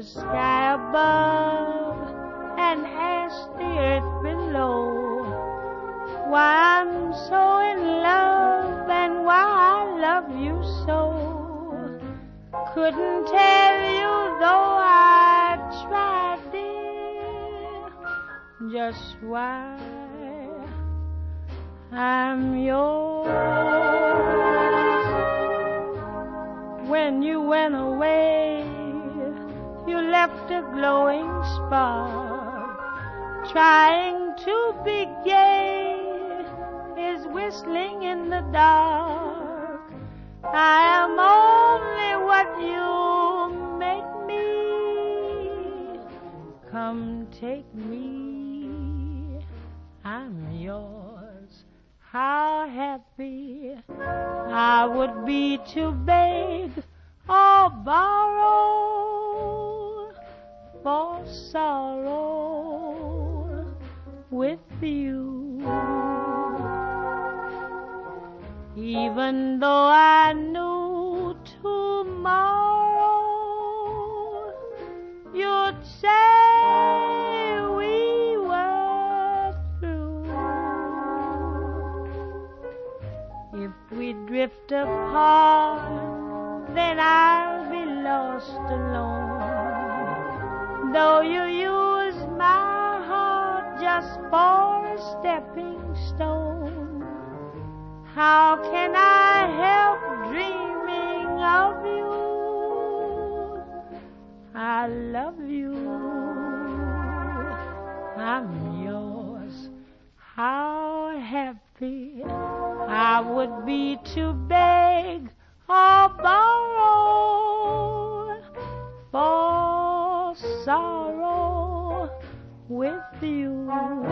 sky above and ask the earth below why I'm so in love and why I love you so. Couldn't tell you though I tried, dear, just why I'm yours. When you went away, you left a glowing spark. Trying to be gay is whistling in the dark. I am only what you make me. Come take me, I'm yours. How happy I would be to beg or borrow for sorrow with you. Even though I knew tomorrow you'd say we were through. If we drift apart, then I'll be lost alone. Though you use my heart just for a stepping stone, how can I help dreaming of you? I love you, I'm yours. How happy I would be to beg or borrow for sorrow with you.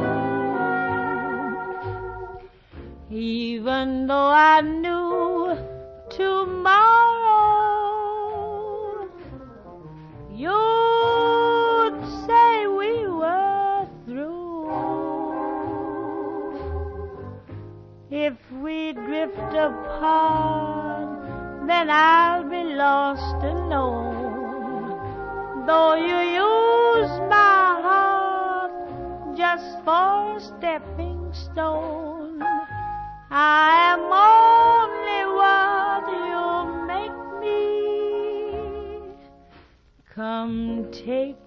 Even though I knew tomorrow you'd say we were through. If we drift apart, then I'll be lost alone. Though you use my heart just for a stepping stone, I am only what you make me. Come take